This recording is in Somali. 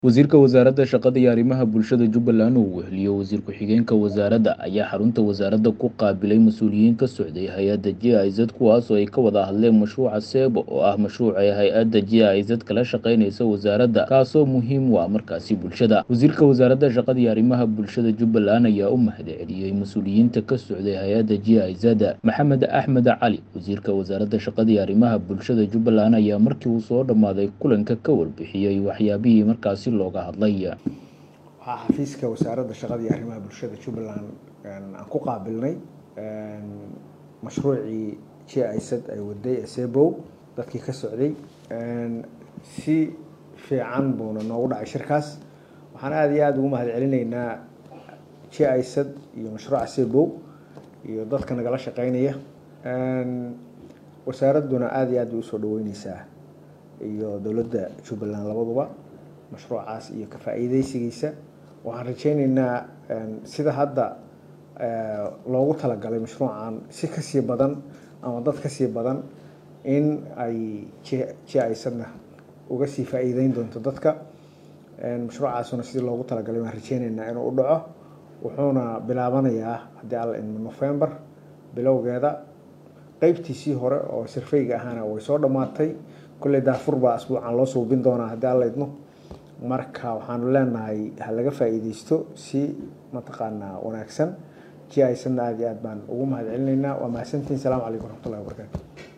Wasiirka Wasaaradda Shaqada iyo Arrimaha Bulshada Jubbaland oo weheliyo Wasiir Ku-xigeenka Wasaaradda ayaa xarunta wasaaradda ku qaabilay mas'uuliyiin ka socday hay'adda GIZ kuwaas oo ay ka wada hadleen mashruuca SEBO oo ah mashruuc ay hay'adda GIZ kala shaqeynaysa wasaaradda kaasoo muhiim u ah markaasi bulshada. Wasiirka Wasaaradda Shaqada iyo Arrimaha Bulshada Jubbaland ayaa u mahadceliyay mas'uuliyiinta ka socday hay'adda GIZ. Maxamed Axmed Cali, Wasiirka Wasaaradda Shaqada iyo Arrimaha Bulshada Jubbaland ayaa markii uu soo dhammaaday kulanka ka warbixiyay waxyaabihii markaasi looga hadlay. waxaa xafiiska wasaaradda shaqada iyo arrimaha bulshada Jubbaland aan ku qaabilnay mashruucii GIZ ay waday SEBO dadkii ka socday si fiican buuna noogu dhacay shirkaas. waxaan aad iyo aad ugu mahadcelinaynaa GIZ iyo mashruuca SEBO iyo dadka nagala shaqeynaya. wasaaradduna aad iyo aad u soo dhaweynaysaa iyo dowladda Jubbaland labaduba mashruucaas iyo ka faa'iideysigiisa. waxaan rajaynaynaa sida hadda loogu talagalay mashruucan si ka sii badan ama dad ka sii badan in ay GIZ-na uga sii faa'iideyn doonto dadka. mashruucaasuna sidii loogu talagalay waan rajaynaynaa inuu u dhaco. wuxuuna bilaabanayaa haddii alla idmo November bilowgeeda. qaybtiisii hore oo survey-ga ahaana way soo dhammaatay. kulley daafur baa asbuucan loo suubin doonaa haddii alla idmo. marka waxaanu leenahay ha laga faa'iideysto si mataqaanaa wanaagsan. GIZ-na aad iyo aad baan ugu mahadcelinaynaa. waa mahadsantihiin. Asalaamu calaykum waraxmatullahi wabarakaatu.